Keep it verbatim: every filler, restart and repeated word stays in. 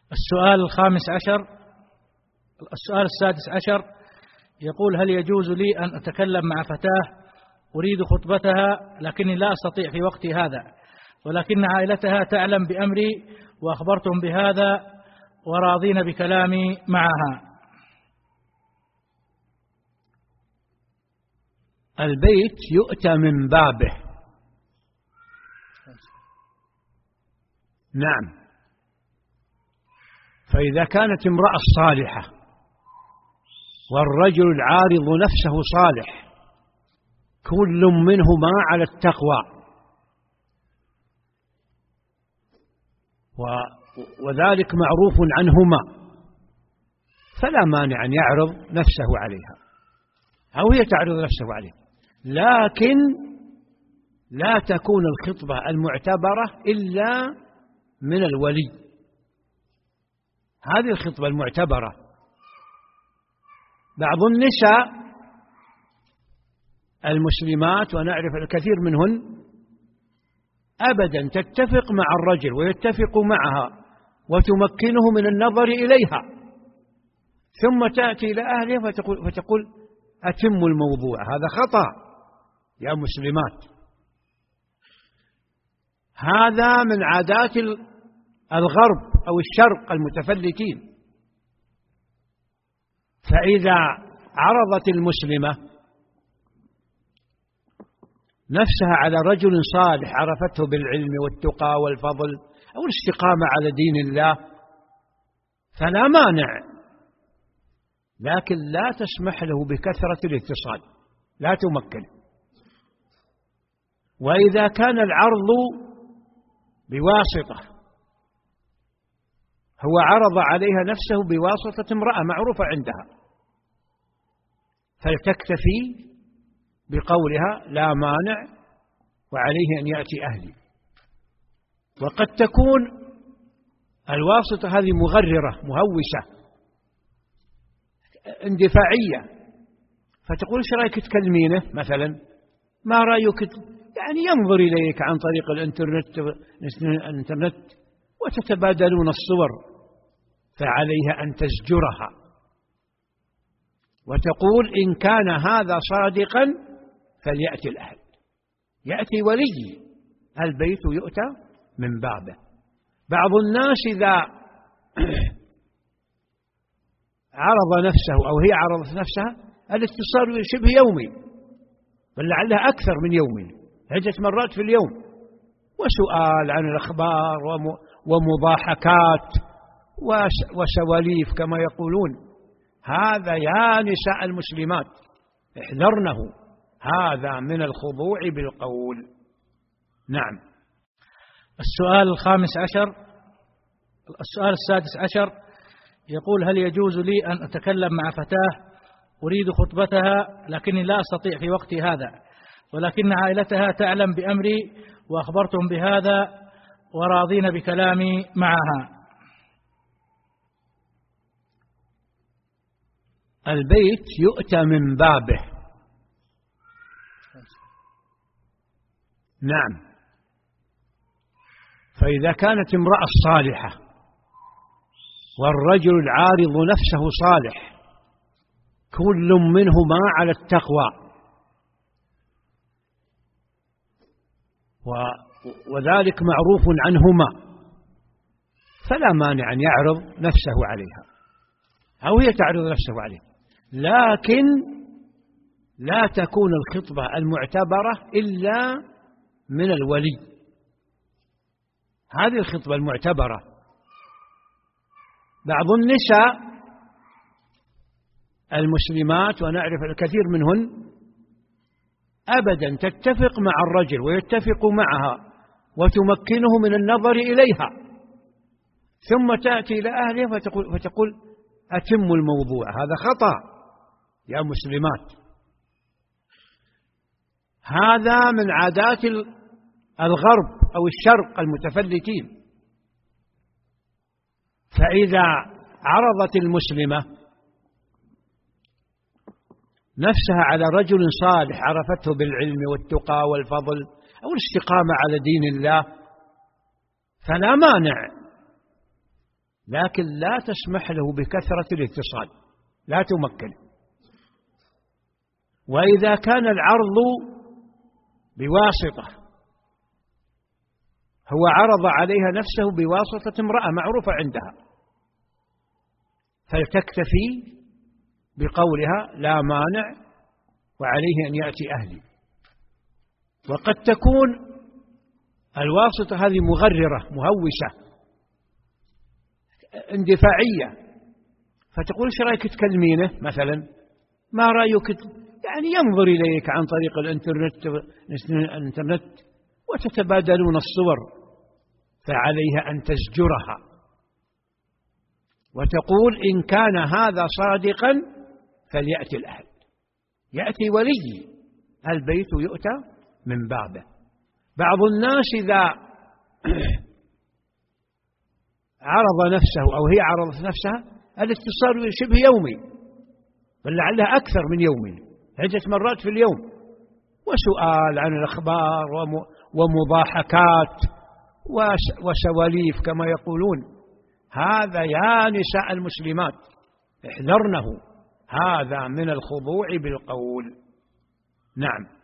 السؤال الخامس عشر السؤال السادس عشر يقول: هل يجوز لي أن أتكلم مع فتاة أريد خطبتها لكني لا أستطيع في وقتي هذا، ولكن عائلتها تعلم بأمري وأخبرتهم بهذا وراضين بكلامي معها؟ البيت يؤتى من بابه. نعم. فإذا كانت امرأة صالحة والرجل العارض نفسه صالح كل منهما على التقوى، وذلك معروف عنهما، فلا مانع أن يعرض نفسه عليها أو هي تعرض نفسه عليه، لكن لا تكون الخطبة المعتبرة إلا من الولي. هذه الخطبة المعتبرة. بعض النساء المسلمات ونعرف الكثير منهن أبدا تتفق مع الرجل ويتفق معها وتمكنه من النظر إليها، ثم تأتي إلى أهلها فتقول, فتقول أتم الموضوع. هذا خطأ يا مسلمات. هذا من عادات الغرب أو الشرق المتفلتين. فإذا عرضت المسلمة نفسها على رجل صالح عرفته بالعلم والتقى والفضل أو الاستقامة على دين الله فلا مانع، لكن لا تسمح له بكثرة الاتصال، لا تمكن. وإذا كان العرض بواسطة، هو عرض عليها نفسه بواسطة امرأة معروفة عندها، فلتكتفي بقولها لا مانع وعليه أن يأتي أهلي. وقد تكون الواسطة هذه مغررة مهوسة اندفاعية، فتقول ايش رأيك تكلمينه مثلا، ما رأيك، يعني ينظر إليك عن طريق الانترنت الانترنت وتتبادلون الصور، فعليها أن تزجرها وتقول إن كان هذا صادقا فليأتي الأهل، يأتي ولي البيت يؤتى من بابه. بعض الناس إذا عرض نفسه أو هي عرضت نفسها الاتصال شبه يومي، بل لعلها أكثر من يومي، عدة مرات في اليوم، وسؤال عن الأخبار ومضاحكات وسواليف كما يقولون. هذا يا نساء المسلمات احذرنه، هذا من الخضوع بالقول. نعم. السؤال الخامس عشر السؤال السادس عشر يقول: هل يجوز لي أن أتكلم مع فتاة أريد خطبتها لكني لا أستطيع في وقتي هذا، ولكن عائلتها تعلم بأمري وأخبرتهم بهذا وراضين بكلامي معها؟ البيت يؤتى من بابه. نعم. فإذا كانت امرأة صالحة والرجل العارض نفسه صالح كل منهما على التقوى، وذلك معروف عنهما، فلا مانع أن يعرض نفسه عليها أو هي تعرض نفسه عليه، لكن لا تكون الخطبة المعتبرة إلا من الولي. هذه الخطبة المعتبرة. بعض النساء المسلمات ونعرف الكثير منهن أبدا تتفق مع الرجل ويتفق معها وتمكنه من النظر إليها، ثم تأتي إلى أهلها فتقول, فتقول أتم الموضوع. هذا خطأ يا مسلمات. هذا من عادات الغرب أو الشرق المتفلتين. فإذا عرضت المسلمة نفسها على رجل صالح عرفته بالعلم والتقى والفضل أو الاستقامة على دين الله فلا مانع، لكن لا تسمح له بكثرة الاتصال، لا تمكنه. وإذا كان العرض بواسطة، هو عرض عليها نفسه بواسطة امرأة معروفة عندها، فلتكتفي بقولها لا مانع وعليه أن يأتي أهلي. وقد تكون الواسطة هذه مغررة مهوسة اندفاعية، فتقول ايش رأيك تكلمينه مثلا، ما رأيك، يعني ينظر إليك عن طريق الانترنت الانترنت وتتبادلون الصور، فعليها أن تزجرها وتقول إن كان هذا صادقا فليأتي الأهل، يأتي ولي البيت يؤتى من بابه. بعض الناس إذا عرض نفسه أو هي عرضت نفسها الاتصال شبه يومي، بل لعلها أكثر من يومي، عدة مرات في اليوم، وسؤال عن الأخبار ومضاحكات وسواليف كما يقولون. هذا يا نساء المسلمات احذرنه، هذا من الخضوع بالقول. نعم.